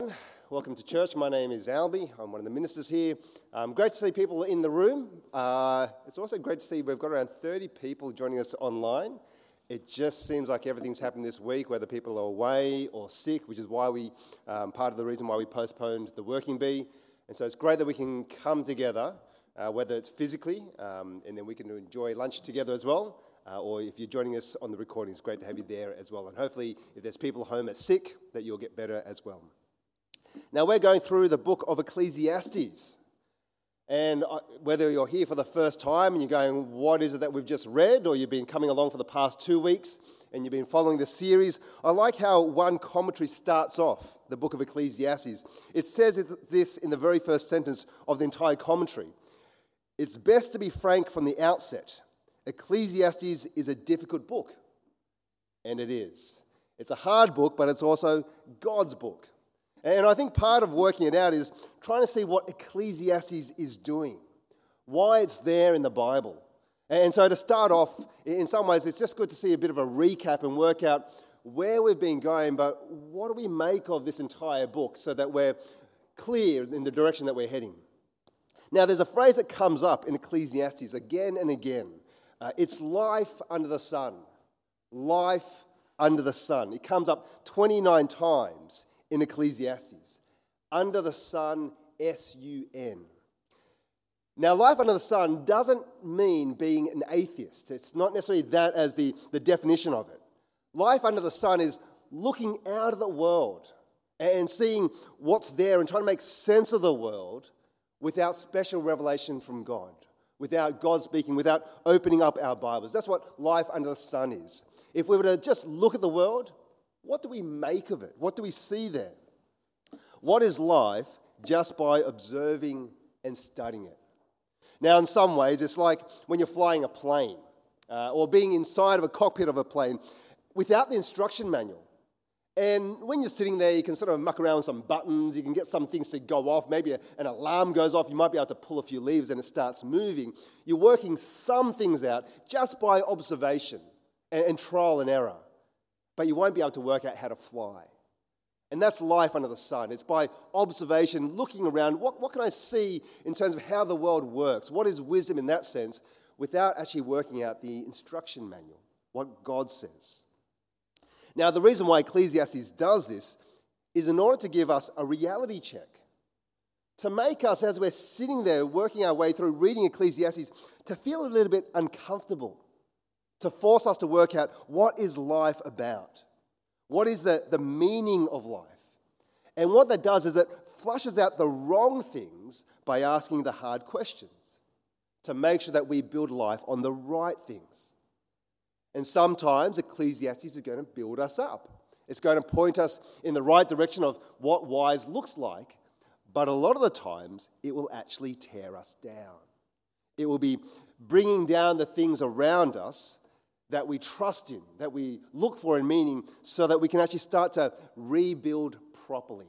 Welcome to church. My name is Albie. I'm one of the ministers here. Great to see people in the room. It's also great to see we've got around 30 people joining us online. It just seems like everything's happened this week, whether people are away or sick, which is why part of the reason why we postponed the Working Bee. And so it's great that we can come together, whether it's physically, and then we can enjoy lunch together as well, or if you're joining us on the recording, it's great to have you there as well. And hopefully, if there's people home that's sick, that you'll get better as well. Now, we're going through the book of Ecclesiastes. And whether you're here for the first time and you're going, what is it that we've just read? Or you've been coming along for the past 2 weeks and you've been following the series. I like how one commentary starts off the book of Ecclesiastes. It says this in the very first sentence of the entire commentary. It's best to be frank from the outset. Ecclesiastes is a difficult book. And it is. It's a hard book, but it's also God's book. And I think part of working it out is trying to see what Ecclesiastes is doing, why it's there in the Bible. And so to start off, in some ways, it's just good to see a bit of a recap and work out where we've been going, but what do we make of this entire book so that we're clear in the direction that we're heading. Now, there's a phrase that comes up in Ecclesiastes again and again. It's life under the sun. Life under the sun. It comes up 29 times in Ecclesiastes. Under the sun, S-U-N. Now, life under the sun doesn't mean being an atheist. It's not necessarily that as the definition of it. Life under the sun is looking out of the world and seeing what's there and trying to make sense of the world without special revelation from God, without God speaking, without opening up our Bibles. That's what life under the sun is. If we were to just look at the world, what do we make of it? What do we see there? What is life just by observing and studying it? Now, in some ways, it's like when you're flying a plane or being inside of a cockpit of a plane without the instruction manual. And when you're sitting there, you can sort of muck around with some buttons, you can get some things to go off, maybe an alarm goes off, you might be able to pull a few levers and it starts moving. You're working some things out just by observation and trial and error. But you won't be able to work out how to fly. And that's life under the sun. It's by observation, looking around, what can I see in terms of how the world works? What is wisdom in that sense, without actually working out the instruction manual, what God says. Now, the reason why Ecclesiastes does this is in order to give us a reality check. To make us, as we're sitting there working our way through reading Ecclesiastes, to feel a little bit uncomfortable. To force us to work out what is life about? What is the meaning of life? And what that does is it flushes out the wrong things by asking the hard questions to make sure that we build life on the right things. And sometimes Ecclesiastes is going to build us up. It's going to point us in the right direction of what wise looks like, but a lot of the times it will actually tear us down. It will be bringing down the things around us that we trust in, that we look for in meaning, so that we can actually start to rebuild properly.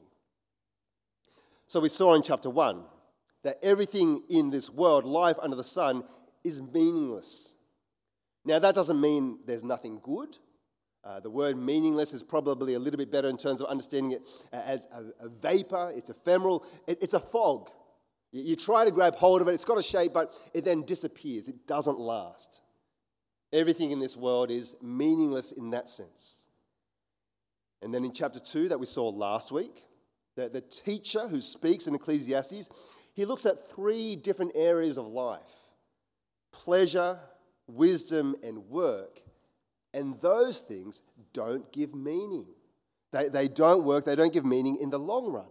So we saw in chapter 1 that everything in this world, life under the sun, is meaningless. Now, that doesn't mean there's nothing good. The word meaningless is probably a little bit better in terms of understanding it as a vapor. It's ephemeral. It's a fog. You try to grab hold of it. It's got a shape, but it then disappears. It doesn't last. Everything in this world is meaningless in that sense. And then in chapter 2 that we saw last week, the teacher who speaks in Ecclesiastes, he looks at 3 different areas of life: pleasure, wisdom, and work. And those things don't give meaning. They don't work, they don't give meaning in the long run.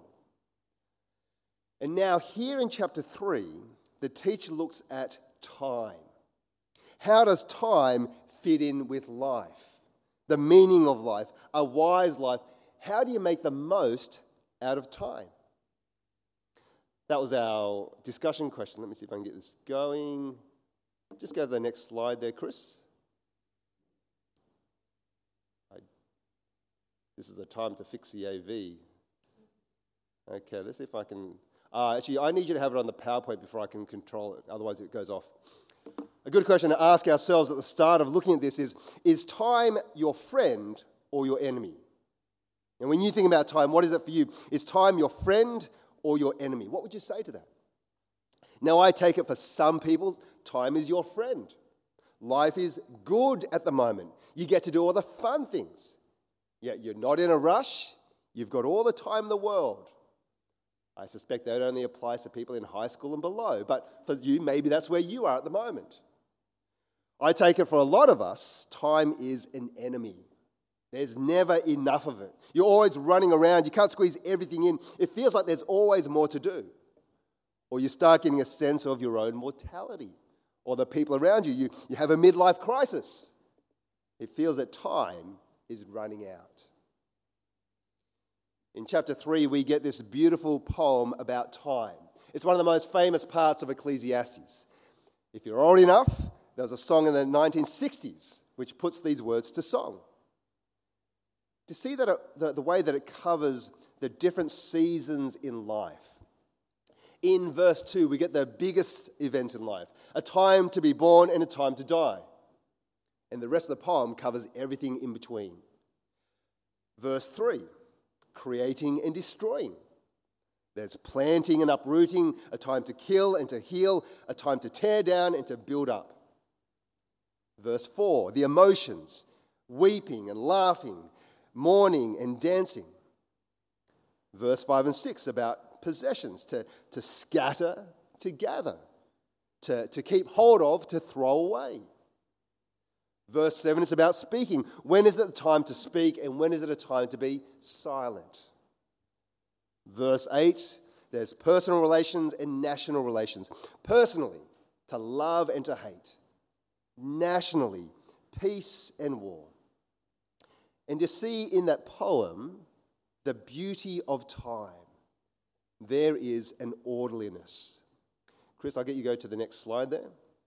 And now here in chapter 3, the teacher looks at time. How does time fit in with life? The meaning of life, a wise life. How do you make the most out of time? That was our discussion question. Let me see if I can get this going. Just go to the next slide there, Chris. This is the time to fix the AV. Okay, let's see if I can... actually, I need you to have it on the PowerPoint before I can control it. Otherwise, it goes off. A good question to ask ourselves at the start of looking at this is time your friend or your enemy? And when you think about time, what is it for you? Is time your friend or your enemy? What would you say to that? Now, I take it for some people, time is your friend. Life is good at the moment. You get to do all the fun things. Yet you're not in a rush. You've got all the time in the world. I suspect that only applies to people in high school and below. But for you, maybe that's where you are at the moment. I take it for a lot of us, time is an enemy. There's never enough of it. You're always running around. You can't squeeze everything in. It feels like there's always more to do. Or you start getting a sense of your own mortality. Or the people around you. You have a midlife crisis. It feels that time is running out. In chapter 3, we get this beautiful poem about time. It's one of the most famous parts of Ecclesiastes. If you're old enough, there was a song in the 1960s which puts these words to song. To see that the way that it covers the different seasons in life. In verse 2, we get the biggest events in life, a time to be born and a time to die. And the rest of the poem covers everything in between. Verse 3, creating and destroying. There's planting and uprooting, a time to kill and to heal, a time to tear down and to build up. Verse 4, the emotions, weeping and laughing, mourning and dancing. Verse 5 and 6 about possessions, to scatter, to gather, to keep hold of, to throw away. Verse 7 is about speaking. When is it a time to speak and when is it a time to be silent? Verse 8, there's personal relations and national relations. Personally, to love and to hate. Nationally, peace and war. And to see in that poem the beauty of time, there is an orderliness. Chris, I'll get you to go to the next slide there.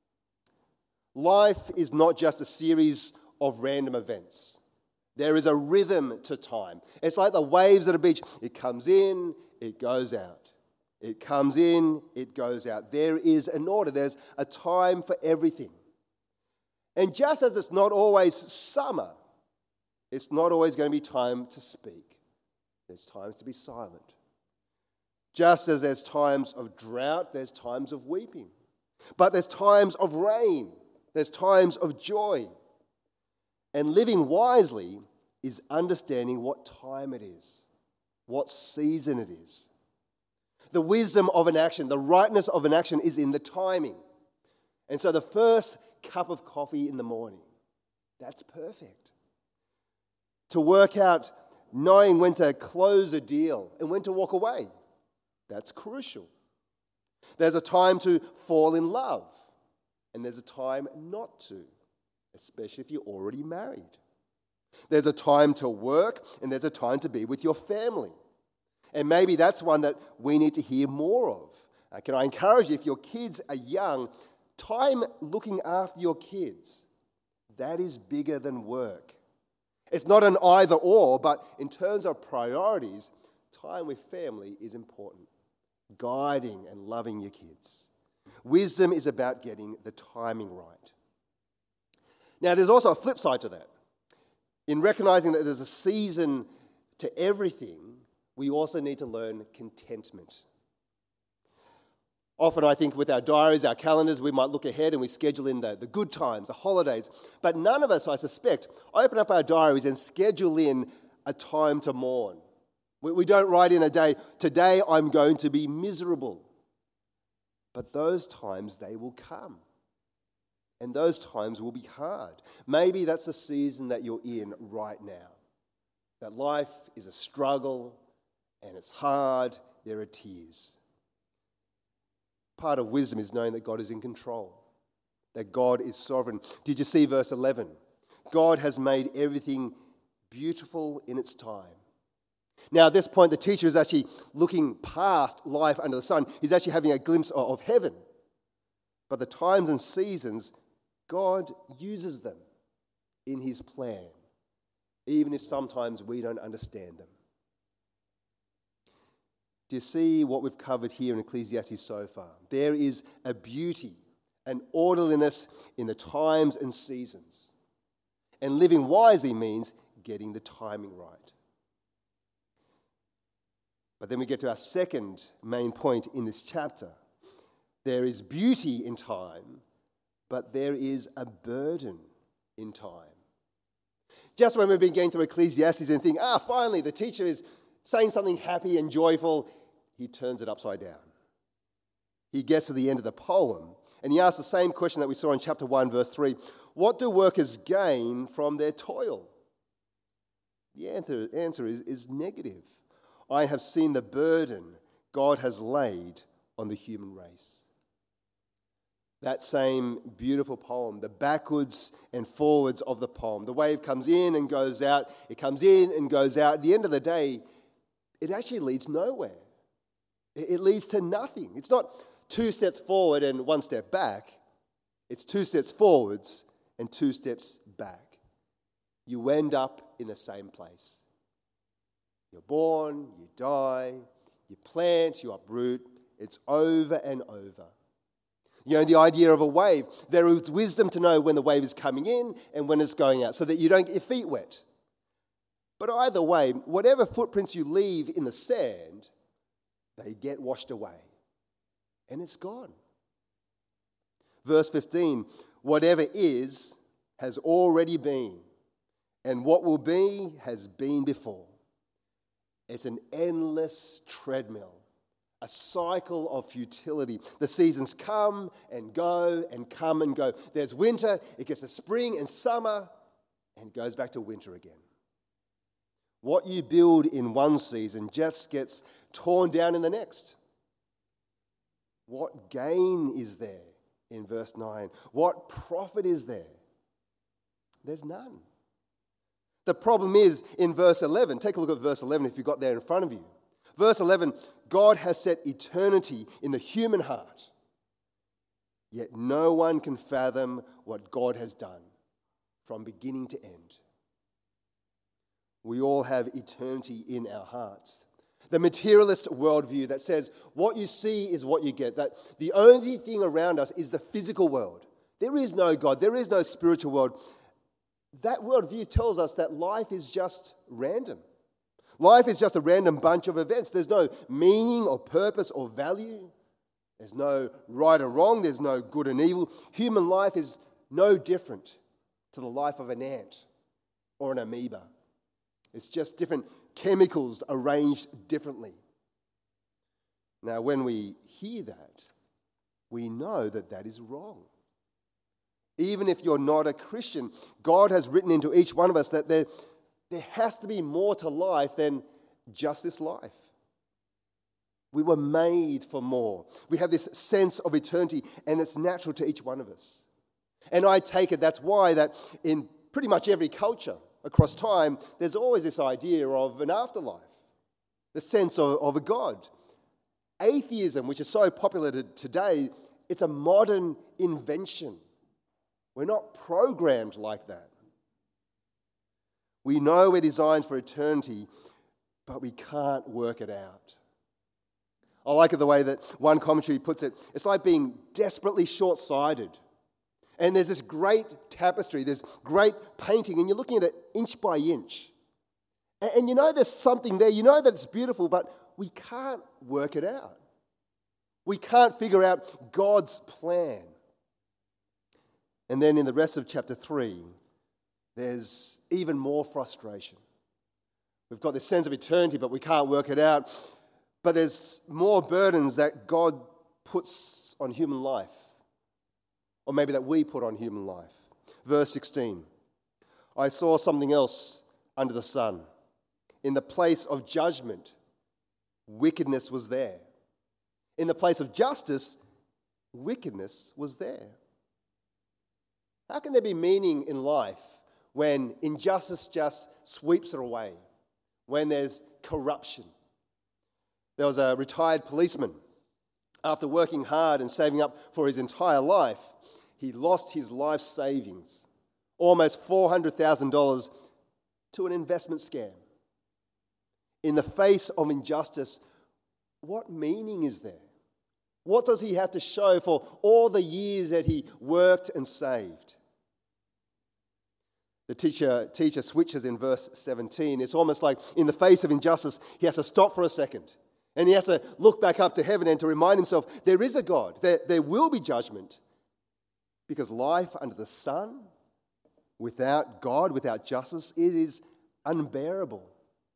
Life is not just a series of random events. There is a rhythm to time. It's like the waves at a beach. It comes in, it goes out. It comes in, it goes out. There is an order. There's a time for everything. And just as it's not always summer, it's not always going to be time to speak. There's times to be silent. Just as there's times of drought, there's times of weeping. But there's times of rain. There's times of joy. And living wisely is understanding what time it is, what season it is. The wisdom of an action, the rightness of an action is in the timing. And so the first cup of coffee in the morning, that's perfect. To work out knowing when to close a deal and when to walk away, that's crucial. There's a time to fall in love, and there's a time not to, especially if you're already married. There's a time to work, and there's a time to be with your family. And maybe that's one that we need to hear more of. Can I encourage you, if your kids are young, time looking after your kids, that is bigger than work. It's not an either or, but in terms of priorities, time with family is important. Guiding and loving your kids. Wisdom is about getting the timing right. Now, there's also a flip side to that. In recognizing that there's a season to everything, we also need to learn contentment. Often I think with our diaries, our calendars, we might look ahead and we schedule in the good times, the holidays. But none of us, I suspect, open up our diaries and schedule in a time to mourn. We don't write in a day, today I'm going to be miserable. But those times, they will come. And those times will be hard. Maybe that's the season that you're in right now. That life is a struggle and it's hard, there are tears. Part of wisdom is knowing that God is in control, that God is sovereign. Did you see verse 11? God has made everything beautiful in its time. Now, at this point, the teacher is actually looking past life under the sun. He's actually having a glimpse of heaven. But the times and seasons, God uses them in his plan, even if sometimes we don't understand them. Do you see what we've covered here in Ecclesiastes so far? There is a beauty, an orderliness in the times and seasons. And living wisely means getting the timing right. But then we get to our second main point in this chapter. There is beauty in time, but there is a burden in time. Just when we've been going through Ecclesiastes and think, finally the teacher is saying something happy and joyful, he turns it upside down. He gets to the end of the poem and he asks the same question that we saw in chapter 1, verse 3. What do workers gain from their toil? The answer is negative. I have seen the burden God has laid on the human race. That same beautiful poem, the backwards and forwards of the poem. The wave comes in and goes out. It comes in and goes out. At the end of the day, it actually leads nowhere. It leads to nothing. It's not 2 steps forward and 1 step back. It's 2 steps forwards and 2 steps back. You end up in the same place. You're born, you die, you plant, you uproot. It's over and over. You know, the idea of a wave. There is wisdom to know when the wave is coming in and when it's going out so that you don't get your feet wet. But either way, whatever footprints you leave in the sand, they get washed away. And it's gone. Verse 15, whatever is has already been, and what will be has been before. It's an endless treadmill. A cycle of futility. The seasons come and go and come and go. There's winter, it gets to spring and summer, and goes back to winter again. What you build in one season just gets torn down in the next. What gain is there in verse 9? What profit is there? There's none. The problem is in verse 11. Take a look at verse 11 if you've got there in front of you. Verse 11, God has set eternity in the human heart, yet no one can fathom what God has done from beginning to end. We all have eternity in our hearts. The materialist worldview that says what you see is what you get, that the only thing around us is the physical world. There is no God, there is no spiritual world. That worldview tells us that life is just random. Life is just a random bunch of events. There's no meaning or purpose or value. There's no right or wrong. There's no good and evil. Human life is no different to the life of an ant or an amoeba. It's just different chemicals arranged differently. Now, when we hear that, we know that that is wrong. Even if you're not a Christian, God has written into each one of us that there has to be more to life than just this life. We were made for more. We have this sense of eternity, and it's natural to each one of us. And I take it that's why that in pretty much every culture across time, there's always this idea of an afterlife, the sense of a God. Atheism, which is so popular today, it's a modern invention. We're not programmed like that. We know we're designed for eternity, but we can't work it out. I like it the way that one commentary puts it. It's like being desperately short-sighted. And there's this great tapestry, there's great painting, and you're looking at it inch by inch. And you know there's something there, you know that it's beautiful, but we can't work it out. We can't figure out God's plan. And then in the rest of chapter 3, there's even more frustration. We've got this sense of eternity, but we can't work it out. But there's more burdens that God puts on human life, or maybe that we put on human life. Verse 16, I saw something else under the sun. In the place of judgment, wickedness was there. In the place of justice, wickedness was there. How can there be meaning in life when injustice just sweeps it away, when there's corruption? There was a retired policeman. After working hard and saving up for his entire life, he lost his life savings, almost $400,000, to an investment scam. In the face of injustice, what meaning is there? What does he have to show for all the years that he worked and saved? The teacher switches in verse 17. It's almost like in the face of injustice, he has to stop for a second. And he has to look back up to heaven and to remind himself there is a God. There will be judgment. Because life under the sun, without God, without justice, it is unbearable.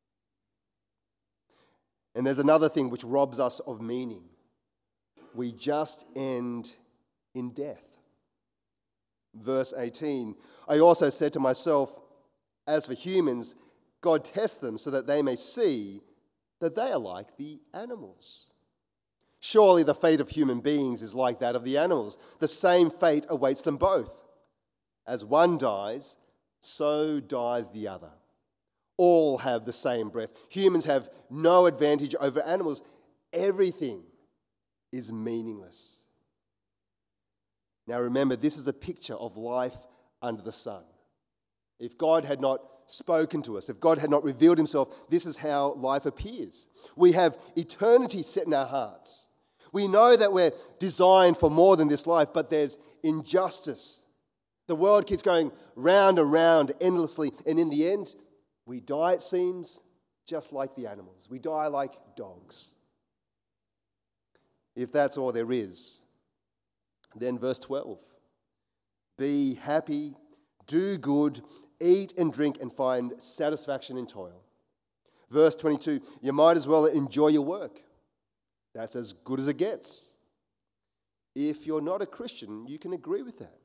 And there's another thing which robs us of meaning. We just end in death. Verse 18, I also said to myself, as for humans, God tests them so that they may see that they are like the animals. Surely the fate of human beings is like that of the animals. The same fate awaits them both. As one dies, so dies the other. All have the same breath. Humans have no advantage over animals. Everything is meaningless. Now remember, this is a picture of life under the sun. If God had not spoken to us, if God had not revealed himself, this is how life appears. We have eternity set in our hearts. We know that we're designed for more than this life, but there's injustice. The world keeps going round and round endlessly, and in the end, we die, it seems, just like the animals. We die like dogs. If that's all there is, then verse 12, be happy, do good, eat and drink and find satisfaction in toil. Verse 22, you might as well enjoy your work. That's as good as it gets. If you're not a Christian, you can agree with that.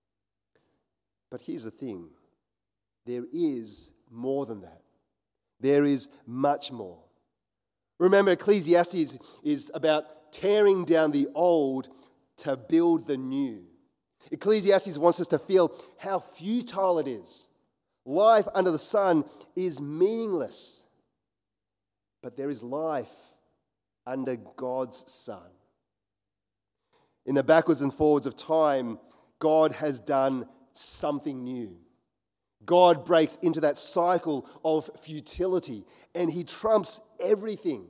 But here's the thing. There is more than that. There is much more. Remember, Ecclesiastes is about tearing down the old to build the new. Ecclesiastes wants us to feel how futile it is. Life under the sun is meaningless. But there is life under God's sun. In the backwards and forwards of time, God has done something new. God breaks into that cycle of futility and he trumps everything.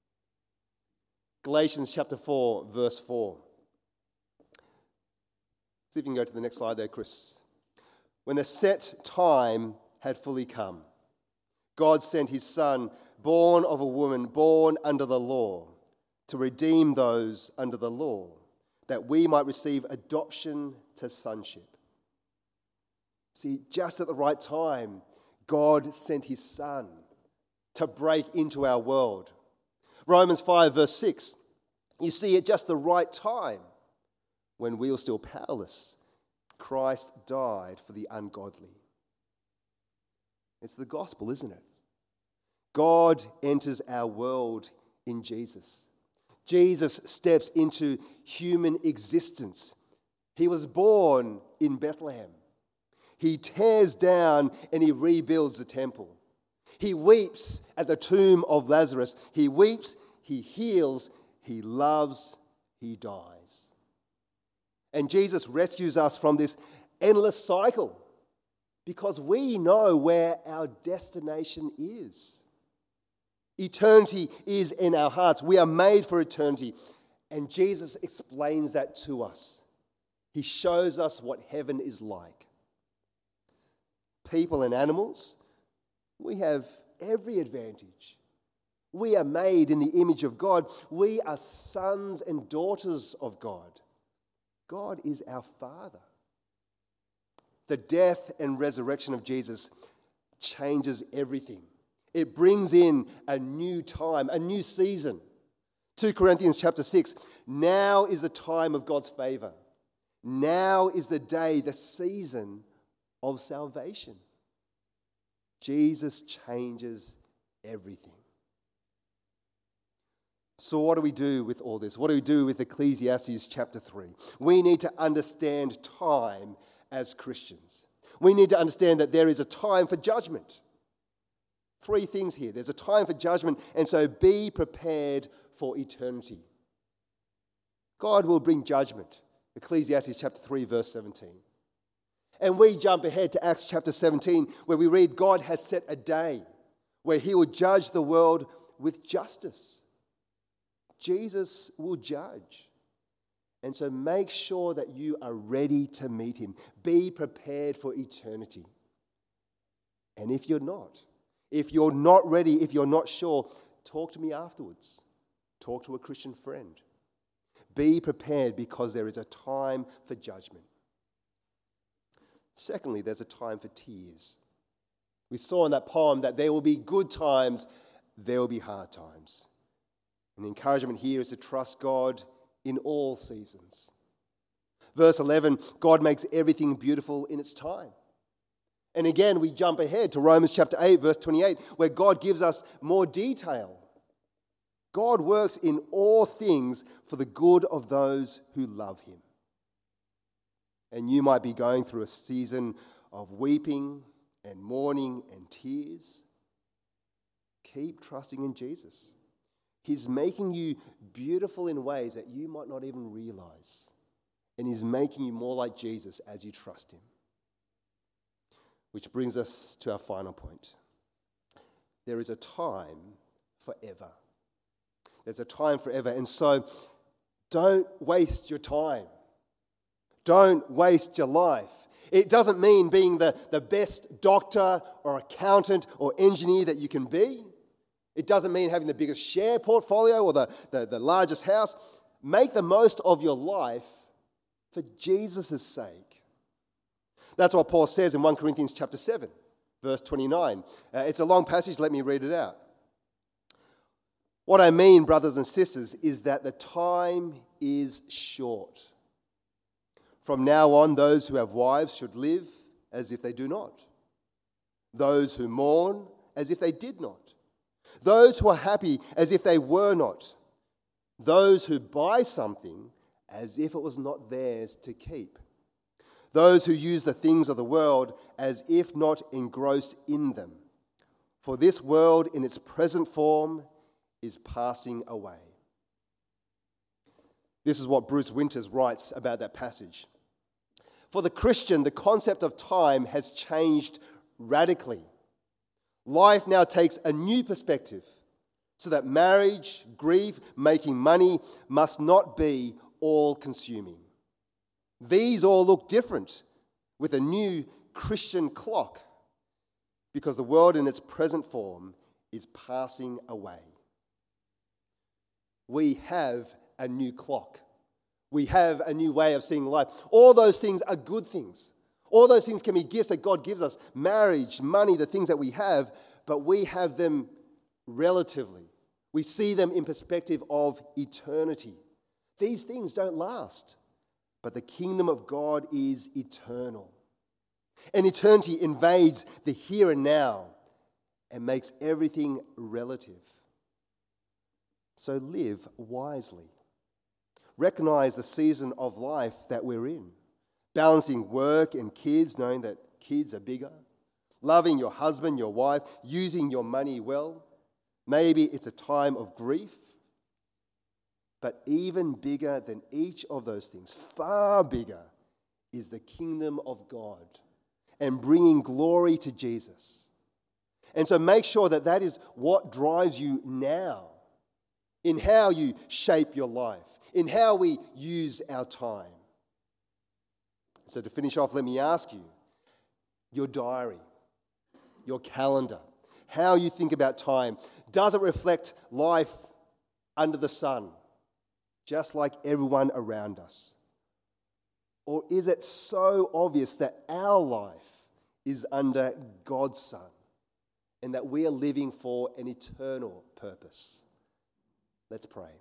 Galatians chapter 4, verse 4. See if you can go to the next slide there, Chris. When the set time had fully come, God sent his Son, born of a woman, born under the law, to redeem those under the law, that we might receive adoption to sonship. See, just at the right time, God sent his Son to break into our world. Romans 5, verse 6, you see, at just the right time, when we were still powerless, Christ died for the ungodly. It's the gospel, isn't it? God enters our world in Jesus. Jesus steps into human existence. He was born in Bethlehem. He tears down and he rebuilds the temple. He weeps at the tomb of Lazarus. He weeps, he heals, he loves, he dies. And Jesus rescues us from this endless cycle because we know where our destination is. Eternity is in our hearts. We are made for eternity. And Jesus explains that to us. He shows us what heaven is like. People and animals, we have every advantage. We are made in the image of God. We are sons and daughters of God. God is our Father. The death and resurrection of Jesus changes everything. It brings in a new time, a new season. 2 Corinthians chapter 6, now is the time of God's favor. Now is the day, the season of salvation. Jesus changes everything. So what do we do with all this? What do we do with Ecclesiastes chapter 3? We need to understand time as Christians. We need to understand that there is a time for judgment. 3 things here. There's a time for judgment, and so be prepared for eternity. God will bring judgment. Ecclesiastes chapter 3, verse 17. And we jump ahead to Acts chapter 17, where we read God has set a day where he will judge the world with justice. Jesus will judge. And so make sure that you are ready to meet him. Be prepared for eternity. And if you're not ready, if you're not sure, talk to me afterwards. Talk to a Christian friend. Be prepared because there is a time for judgment. Secondly, there's a time for tears. We saw in that poem that there will be good times, there will be hard times. And the encouragement here is to trust God in all seasons. Verse 11, God makes everything beautiful in its time. And again, we jump ahead to Romans chapter 8, verse 28, where God gives us more detail. God works in all things for the good of those who love him. And you might be going through a season of weeping and mourning and tears. Keep trusting in Jesus. He's making you beautiful in ways that you might not even realize. And he's making you more like Jesus as you trust him. Which brings us to our final point. There is a time forever. There's a time forever. And so don't waste your time. Don't waste your life. It doesn't mean being the best doctor or accountant or engineer that you can be. It doesn't mean having the biggest share portfolio or the largest house. Make the most of your life for Jesus' sake. That's what Paul says in 1 Corinthians chapter 7, verse 29. It's a long passage, let me read it out. What I mean, brothers and sisters, is that the time is short. From now on, those who have wives should live as if they do not. Those who mourn as if they did not. Those who are happy as if they were not. Those who buy something as if it was not theirs to keep. Those who use the things of the world as if not engrossed in them. For this world in its present form is passing away. This is what Bruce Winters writes about that passage. For the Christian, the concept of time has changed radically. Life now takes a new perspective, so that marriage, grief, making money must not be all-consuming. These all look different with a new Christian clock, because the world in its present form is passing away. We have a new clock. We have a new way of seeing life. All those things are good things. All those things can be gifts that God gives us. Marriage, money, the things that we have, but we have them relatively. We see them in perspective of eternity. These things don't last, but the kingdom of God is eternal. And eternity invades the here and now and makes everything relative. So live wisely. Recognize the season of life that we're in. Balancing work and kids, knowing that kids are bigger. Loving your husband, your wife, using your money well. Maybe it's a time of grief. But even bigger than each of those things, far bigger, is the kingdom of God and bringing glory to Jesus. And so make sure that that is what drives you now in how you shape your life, in how we use our time. So to finish off, let me ask you, your diary, your calendar, how you think about time, does it reflect life under the sun, just like everyone around us? Or is it so obvious that our life is under God's sun and that we are living for an eternal purpose? Let's pray.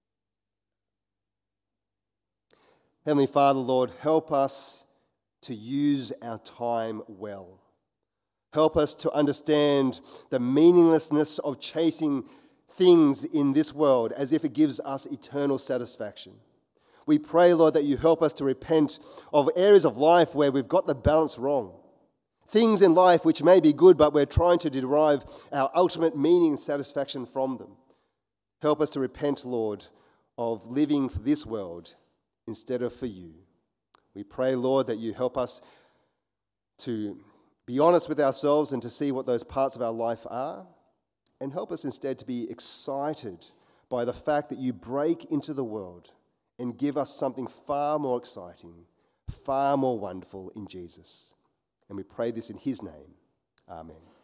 Heavenly Father, Lord, help us to use our time well. Help us to understand the meaninglessness of chasing things in this world as if it gives us eternal satisfaction. We pray, Lord, that you help us to repent of areas of life where we've got the balance wrong. Things in life which may be good, but we're trying to derive our ultimate meaning and satisfaction from them. Help us to repent, Lord, of living for this world instead of for you. We pray, Lord, that you help us to be honest with ourselves and to see what those parts of our life are, and help us instead to be excited by the fact that you break into the world and give us something far more exciting, far more wonderful in Jesus. And we pray this in his name. Amen.